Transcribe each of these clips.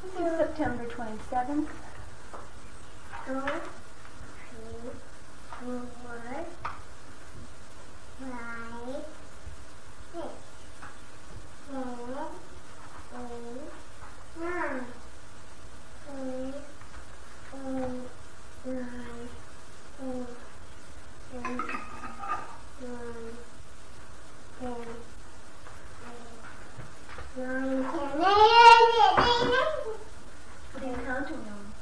This is September 27th. 2, 3, 4, 5, 6, 7, 8, 9, 10, 9, 10, 9, 10, 9, 10. What are you counting on?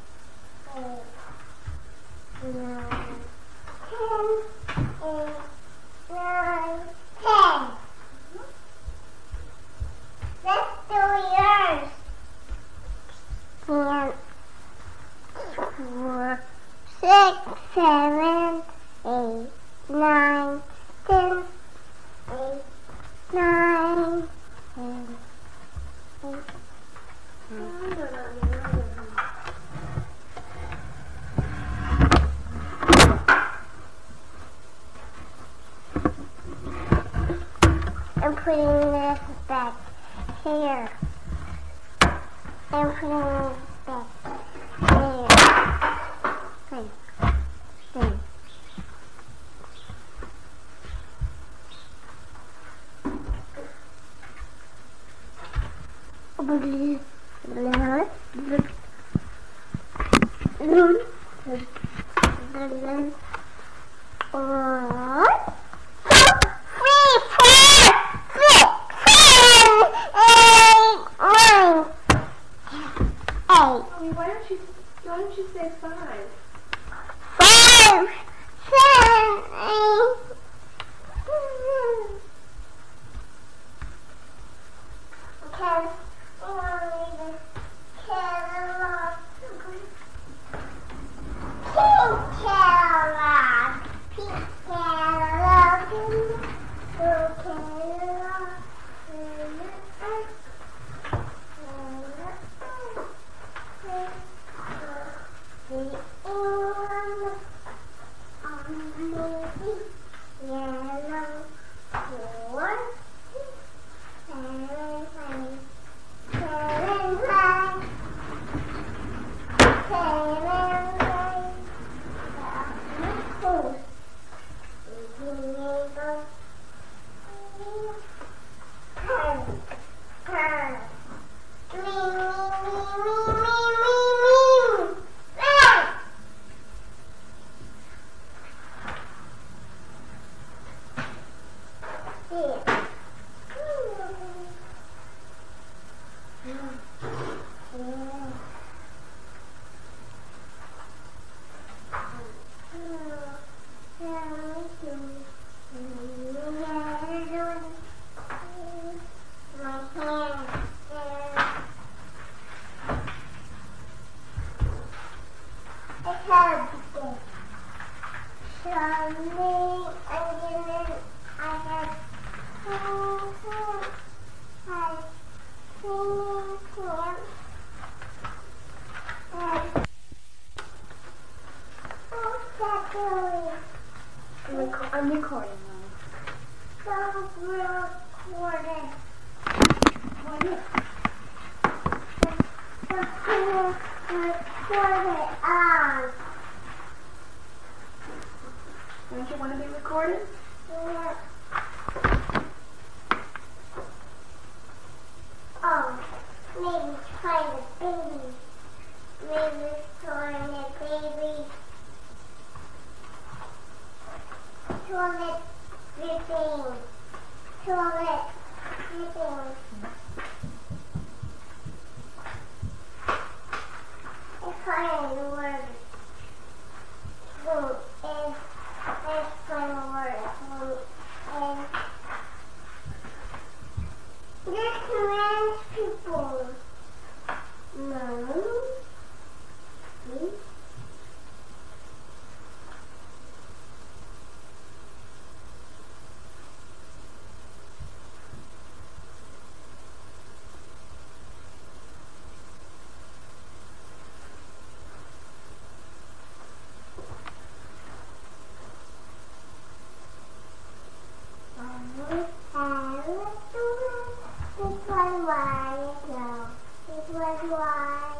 8, 9, 10, 8, 9, 10. Let's do yours. 10, 4, 6, 7, 8, 9, 10, 8, 9, 10, 8. I'm putting this back here. I'm putting this back here. There. Why don't you say 5? 5, 7, 8. Because we want to leave this catalog. Pink catalog. Pink catalog. Blue catalog. I'm recording now. Stop recording. Why not? Record it on. Don't you want to be recorded? Yeah. Oh, maybe try the baby. Maybe try the baby. Toilet dripping. Toilet dripping. It's kind of the word. Food is kind of word. Food is. There's trans people. No. See? was why.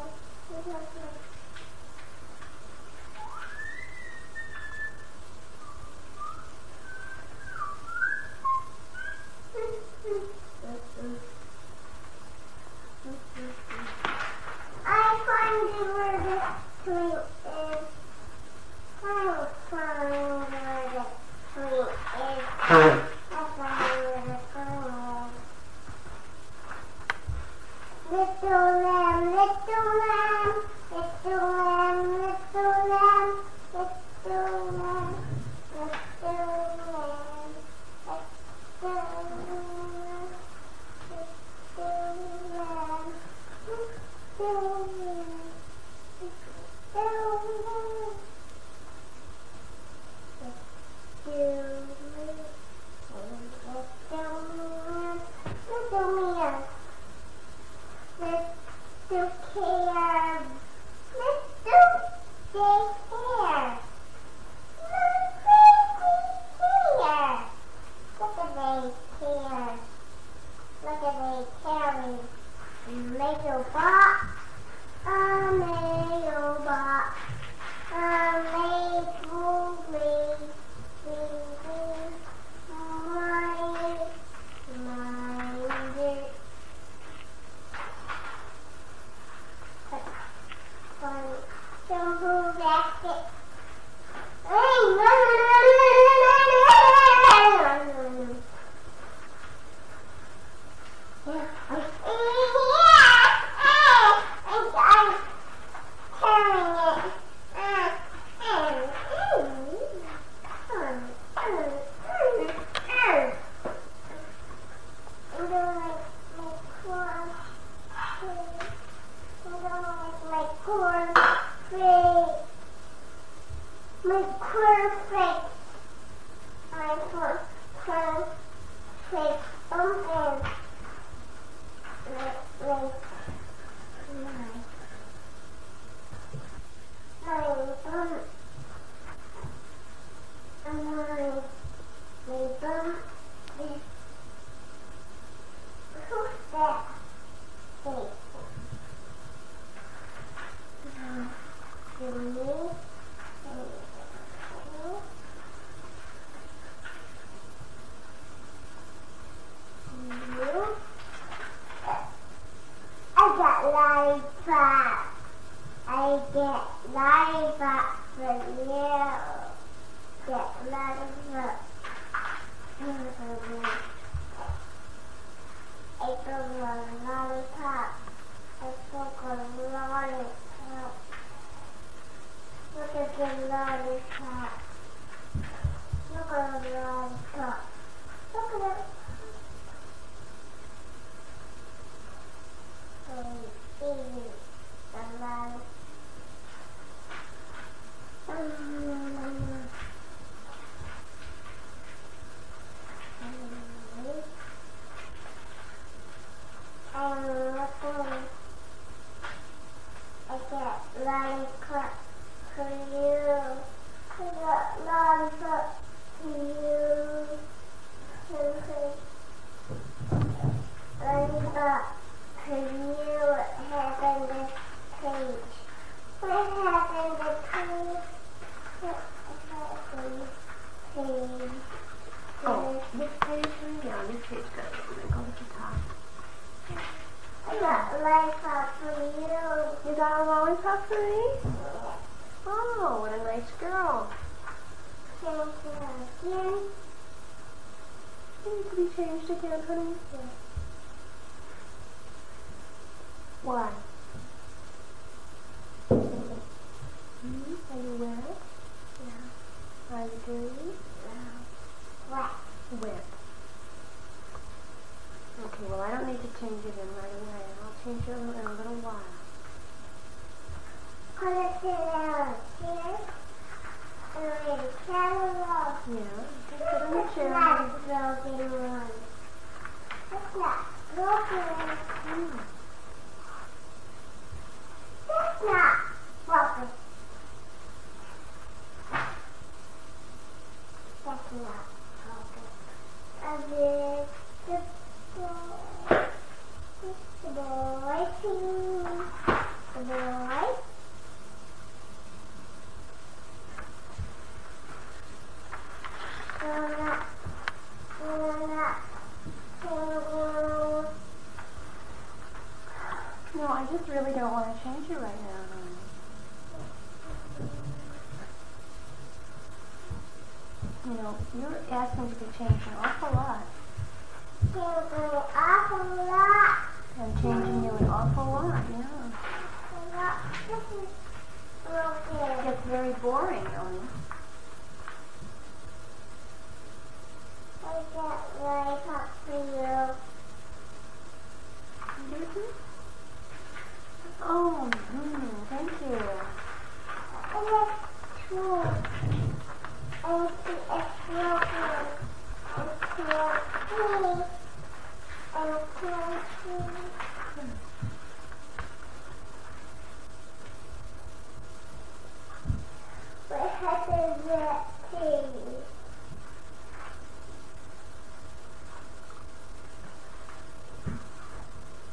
I find where this tree is. I find where this tree is. I find where the tree is. Little lamb, little lamb, little lamb, little lamb, little lamb, little lamb, little lamb, little lamb. Look at they carry mail box, a mail box, a mail shampoo basket. I get lollipop for you. Get lollipop. I took a lollipop. I took a lollipop. Look at the lollipop. Look at the lollipop. Look at it. I get lollipop for you. I got lollipop for you. Lollipop for you. What happened this page? What happened this page? What happened this page? Oh, this page? Yeah, this page goes. I'm going to go to the top. I got lollipop for you. You got a lollipop for me? Oh, what a nice girl. Change it again. You need to be changed again, honey? Yeah. Why? Are you wet? No. Are you dirty? No. Wet. Wet. Okay, well I don't need to change it in right away. I'll change it in a little while. Put it in here. And we have a catalog. Yeah, just put it in the That's chair. not broken one. That's not broken. That's not broken. That's not broken. A big boy. The boy too. No, I just really don't want to change you right now, honey. You know, you're asking to be changed an awful lot. Changing an awful lot. I'm changing you an awful lot, yeah. This is broken. It gets very boring, though,